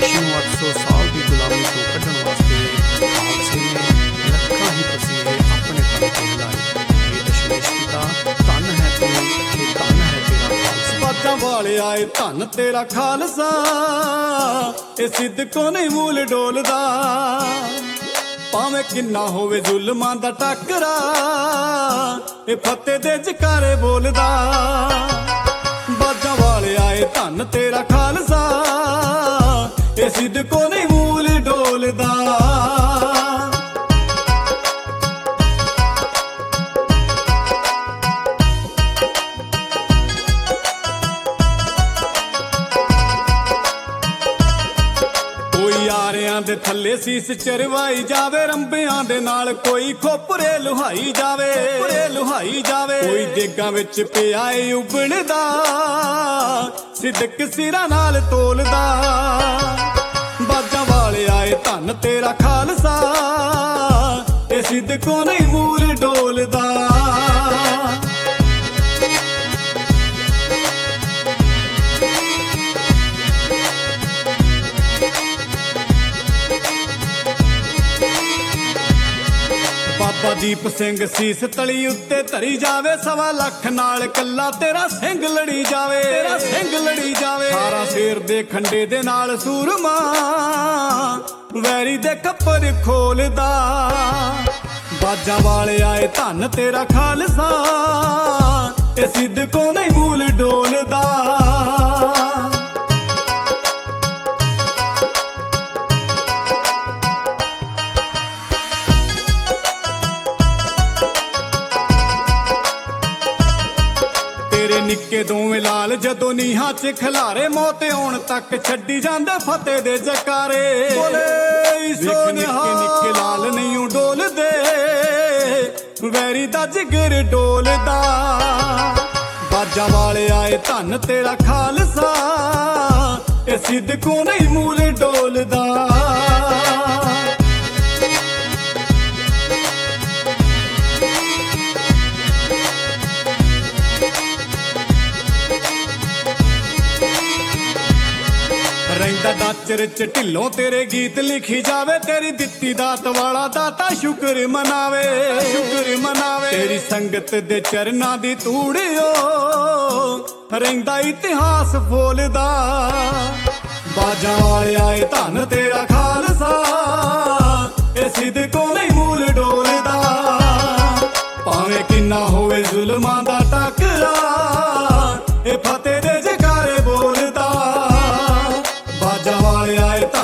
देश ਨੂੰ 800 साल की गुलामी ਤੋਂ ਕੱਢਣ ਵਾਸਤੇ ਖਾਲਸੇ ਨੇ ਲੱਖਾਂ ਹੀ ਪਸੀਨੇ ਆਪਣੇ ਤਨ ਤੇ ਲਾਏ। ਇਹ ਦਸ਼ਮੇਸ਼ ਪਿਤਾ ਧੰਨ ਹੈ ਤੂੰ ਤੇ ਧੰਨ ਹੈ ਤੇਰਾ ਖਾਲਸਾ। ਬਾਜਾਂ ਵਾਲਿਆ ਏ ਧੰਨ ਤੇਰਾ ਖਾਲਸਾ, ਇਹ ਸਿੱਧਕੋਂ ਨਹੀਂ ਮੂਲ ਡੋਲਦਾ। ਭਾਵੇਂ ਕਿੰਨਾ ਹੋਵੇ ਜ਼ੁਲਮਾਂ ਦਾ ਟੱਕਰਾ, ਇਹ ਫਤਿਹ ਦੇ ਜਕਾਰੇ ਬੋਲਦਾ। ਬਾਜਾਂ ਵਾਲਿਆ ਏ ਧੰਨ ਤੇਰਾ ਖਾਲਸਾ, ਇਹ ਸਿੱਧਕੋਂ ਨਹੀਂ ਮੂਲ ਡੋਲਦਾ। ਕੋਈ ਆਰਿਆਂ ਦੇ ਥੱਲੇ ਸੀਸ ਚਰਵਾਈ ਜਾਵੇ, ਰੰਬਿਆਂ ਦੇ ਨਾਲ ਕੋਈ ਖੋਪਰੇ ਲੁਹਾਈ ਜਾਵੇ, ਲੁਹਾਈ ਜਾਵੇ। ਕੋਈ ਦੇਗਾਂ ਵਿੱਚ ਪਿਆ ਏ ਉਬਲਦਾ, ਸਿੱਧਕ ਸਿਰਾਂ ਨਾਲ ਤੋਲਦਾ। ਬਾਜਾਂ ਵਾਲਿਆ ਏ ਧੰਨ ਤੇਰਾ ਖਾਲਸਾ, ਇਹ ਸਿੱਧਕੋਂ ਨਹੀਂ ਮੂਲ ਡੋਲਦਾ। ਬਾਬਾ ਦੀਪ ਸਿੰਘ ਸੀਸ ਤਲੀ ਉੱਤੇ ਧਰੀ ਜਾਵੇ, 1.25 ਲੱਖ ਨਾਲ ਕੱਲਾ ਤੇਰਾ ਸਿੰਘ ਲੜੀ ਜਾਵੇ, ਤੇਰਾ ਸਿੰਘ ਲੜੀ ਜਾਵੇ। 18 ਸ਼ੇਰ ਦੇ ਖੰਡੇ ਦੇ ਨਾਲ ਸੂਰਮਾ, ਵੈਰੀ ਦੇ ਕੱਪੜ ਖੋਲਦਾ। ਬਾਜਾਂ ਵਾਲਿਆ ਏ ਧੰਨ ਤੇਰਾ ਖਾਲਸਾ, ਇਹ ਸਿੱਧਕੋਂ ਨਹੀਂ ਮੂਲ ਡੋਲਦਾ। ਨਿੱਕੇ ਦੋਵੇਂ ਲਾਲ ਜਦੋਂ ਨੀਹਾਂ 'ਚ ਖਿਲਾਰੇ, ਮੌਤ ਆਉਣ ਤੱਕ ਛੱਡੀ ਜਾਂਦੇ ਫਤਿਹ ਦੇ ਜਕਾਰੇ। ਬੋਲੇ ਸੋਨਿਹਾ ਨਿੱਕੇ ਲਾਲ ਨਹੀਂ ਡੋਲਦੇ, ਵੈਰੀ ਦਾ ਜਿਗਰ ਡੋਲਦਾ। ਬਾਜਾਂ ਵਾਲਿਆ ਏ ਧੰਨ ਤੇਰਾ ਖਾਲਸਾ, ਇਹ ਸਿੱਧਕੋਂ ਨਹੀਂ ਮੂਲ ਡੋਲਦਾ। ਰਹਿੰਦਾ ਨਾਚਰ ਚ ਢਿੱਲੋਂ ਤੇਰੇ ਗੀਤ ਲਿਖੀ ਜਾਵੇ, ਤੇਰੀ ਦਿੱਤੀ ਦਾਤ ਵਾਲਾ ਦਾਤਾ ਸ਼ੁਕਰ ਮਨਾਵੇ, ਸ਼ੁਕਰ ਮਨਾਵੇ। ਤੇਰੀ ਸੰਗਤ ਦੇ ਚਰਨਾਂ ਦੀ ਧੂੜਿਓ, ਰਹਿੰਦਾ ਇਤਿਹਾਸ ਫੋਲਦਾ। ਬਾਜਾਂ ਵਾਲਿਆ ਏ ਧੰਨ ਤੇਰਾ ਖਾਲਸਾ, ਇਹ ਸਿੱਧਕੋਂ ਨਹੀਂ ਮੂਲ ਡੋਲਦਾ। ਭਾਵੇਂ ਕਿੰਨਾ ਹੋਵੇ ਜ਼ੁਲਮਾਂ ਦਾ ਟੱਕਰਾ, ਇਹ ਫਤਿਹ ਦੇ ਜਕਾਰੇ ਬੋਲਦਾ। ਬਾਜਾਂ ਵਾਲਿਆ ਏ